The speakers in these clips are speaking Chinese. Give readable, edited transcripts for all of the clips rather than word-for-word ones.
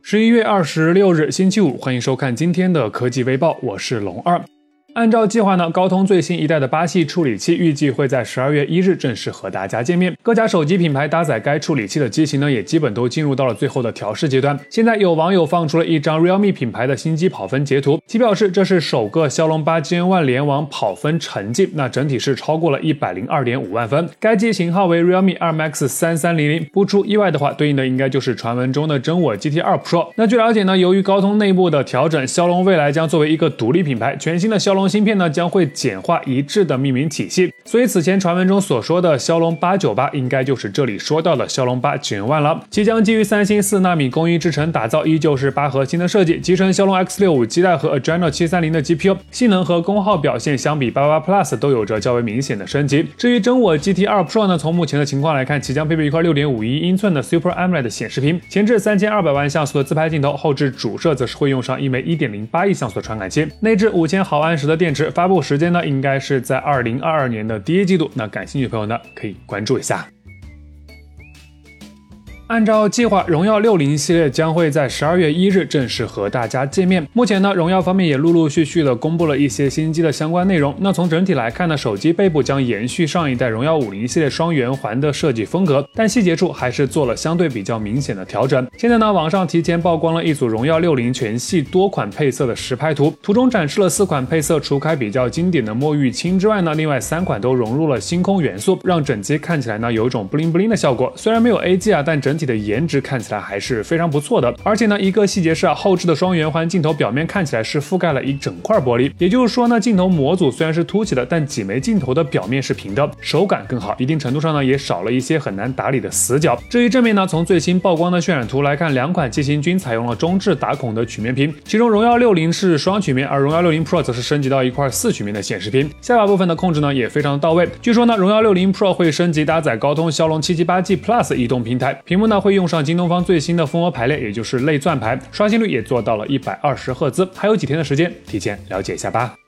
11月26日星期五，欢迎收看今天的科技微报，我是龙二。按照计划呢，高通最新一代的8系处理器预计会在12月1日正式和大家见面。各家手机品牌搭载该处理器的机型呢，也基本都进入到了最后的调试阶段。现在有网友放出了一张 Realme 品牌的新机跑分截图，其表示这是首个骁龙8 Gen 1联网跑分成绩，那整体是超过了 102.5 万分。该机型号为 Realme 2 Max 3300，不出意外的话，对应的应该就是传闻中的真我 GT2 Pro。那据了解呢，由于高通内部的调整，骁龙未来将作为一个独立品牌，全新的骁龙芯片呢将会简化一致的命名体系，所以此前传闻中所说的骁龙898应该就是这里说到的骁龙8 Gen 1了。其将基于三星4纳米工艺制程打造，依旧是8核心的设计，集成骁龙 X65 基带和 Adreno 730的 GPU， 性能和功耗表现相比88 Plus 都有着较为明显的升级。至于真我 GT2 Pro 呢，从目前的情况来看，其将配备一块 6.51 英寸的 Super AMOLED 显示屏，前置3200万像素的自拍镜头，后置主摄则是会用上一枚 1.08 亿像素的传感器，内置5000毫安时的电池。发布时间呢，应该是在2022年的第一季度，那感兴趣的朋友呢，可以关注一下。按照计划，荣耀60系列将会在12月1日正式和大家见面。目前呢，荣耀方面也陆陆续续的公布了一些新机的相关内容。那从整体来看呢，手机背部将延续上一代荣耀50系列双圆环的设计风格，但细节处还是做了相对比较明显的调整。现在呢，网上提前曝光了一组荣耀60全系多款配色的实拍图，图中展示了4款配色，除开比较经典的墨玉青之外呢，另外3款都融入了星空元素，让整机看起来呢有一种 bling bling 的效果。虽然没有 AG 啊，但整体的颜值看起来还是非常不错的。而且呢，一个细节是后置的双圆环镜头表面看起来是覆盖了一整块玻璃，也就是说呢，镜头模组虽然是凸起的，但几枚镜头的表面是平的，手感更好，一定程度上呢也少了一些很难打理的死角。至于正面呢，从最新曝光的渲染图来看，两款机型均采用了中置打孔的曲面屏，其中荣耀60是双曲面，而荣耀60 Pro 则是升级到一块4曲面的显示屏。下巴部分的控制呢也非常到位。据说呢，荣耀60 Pro 会升级搭载高通骁龙 778G Plus 移动平台，屏幕呢会用上京东方最新的蜂窝排列，也就是类钻排，刷新率也做到了120赫兹。还有几天的时间，提前了解一下吧。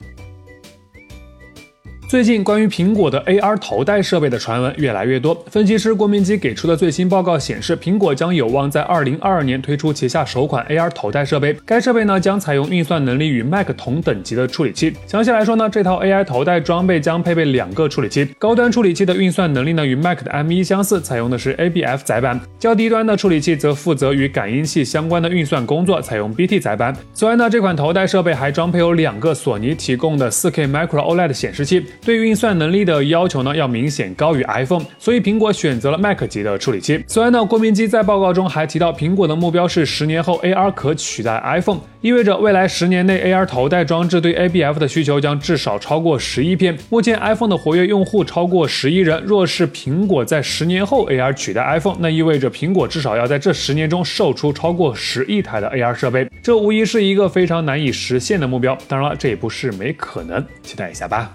最近关于苹果的 AR 头戴设备的传闻越来越多，分析师郭明基给出的最新报告显示，苹果将有望在2022年推出旗下首款 AR 头戴设备。该设备呢将采用运算能力与 Mac 同等级的处理器。详细来说呢，这套 AI 头戴装备将配备2个处理器，高端处理器的运算能力呢与 Mac 的 M1 相似，采用的是 ABF 载板，较低端的处理器则负责与感应器相关的运算工作，采用 BT 载板。此外呢，这款头戴设备还装配有2个索尼提供的 4K Micro OLED 显示器，对于运算能力的要求呢要明显高于 iPhone， 所以苹果选择了 Mac 级的处理器。此外呢，郭明基在报告中还提到，苹果的目标是10年后 AR 可取代 iPhone， 意味着未来10年内 AR 头戴装置对 ABF 的需求将至少超过10亿片。目前 iPhone 的活跃用户超过10亿人，若是苹果在10年后 AR 取代 iPhone， 那意味着苹果至少要在这10年中售出超过10亿台的 AR 设备，这无疑是一个非常难以实现的目标。当然了，这也不是没可能，期待一下吧。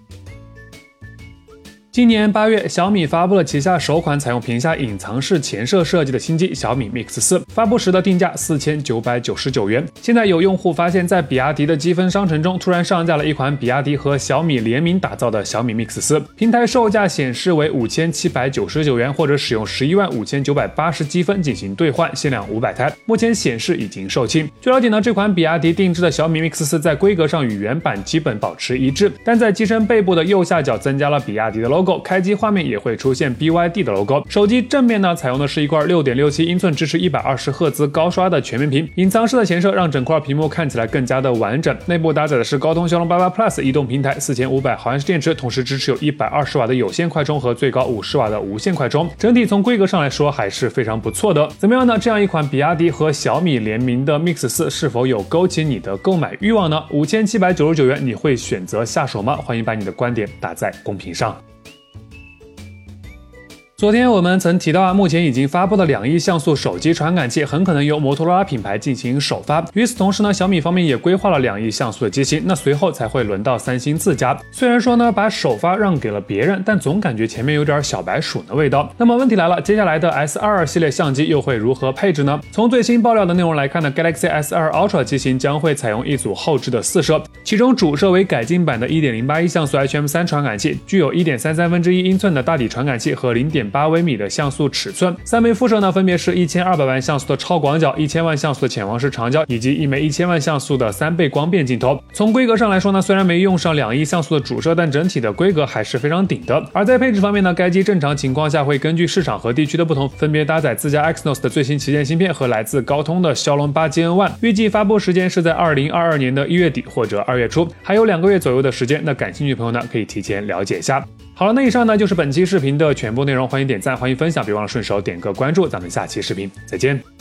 今年8月，小米发布了旗下首款采用屏下隐藏式前摄设计的新机小米 Mix 4，发布时的定价4999元。现在有用户发现，在比亚迪的积分商城中突然上架了一款比亚迪和小米联名打造的小米 Mix 4，平台售价显示为5799元，或者使用115980积分进行兑换，限量500台。目前显示已经售罄。据了解呢，这款比亚迪定制的小米 Mix 4在规格上与原版基本保持一致，但在机身背部的右下角增加了比亚迪的 logo， 开机画面也会出现 BYD 的 logo。 手机正面呢采用的是一块 6.67 英寸支持120赫兹高刷的全面屏，隐藏式的前摄让整块屏幕看起来更加的完整。内部搭载的是高通骁龙88 Plus 移动平台，4500毫安时电池，同时支持有120瓦的有线快充和最高50瓦的无线快充。整体从规格上来说还是非常不错的。怎么样呢？这样一款比亚迪和小米联名的 Mix 4是否有勾起你的购买欲望呢？5799元你会选择下手吗？欢迎把你的观点打在公屏上。昨天我们曾提到目前已经发布的2亿像素手机传感器很可能由摩托罗拉品牌进行首发。与此同时呢，小米方面也规划了2亿像素的机型，那随后才会轮到三星自家。虽然说呢把首发让给了别人，但总感觉前面有点小白鼠的味道。那么问题来了，接下来的 S22 系列相机又会如何配置呢？从最新爆料的内容来看呢， Galaxy S2 Ultra 机型将会采用一组后置的4摄，其中主摄为改进版的 1.08 亿像素 HM3 传感器，具有 1.33英寸的大底传感器和 0.8 2.8微米的像素尺寸，3枚副摄呢分别是1200万像素的超广角、1000万像素的潜望式长焦以及一枚1000万像素的3倍光变镜头。从规格上来说呢，虽然没用上2亿像素的主摄，但整体的规格还是非常顶的。而在配置方面呢，该机正常情况下会根据市场和地区的不同，分别搭载自家 Exynos 的最新旗舰芯片和来自高通的骁龙8 Gen 1，预计发布时间是在2022年的1月底或者2月初，还有2个月左右的时间。那感兴趣的朋友呢，可以提前了解一下。好了，那以上呢就是本期视频的全部内容，欢迎点赞，欢迎分享，别忘了顺手点个关注，咱们下期视频再见。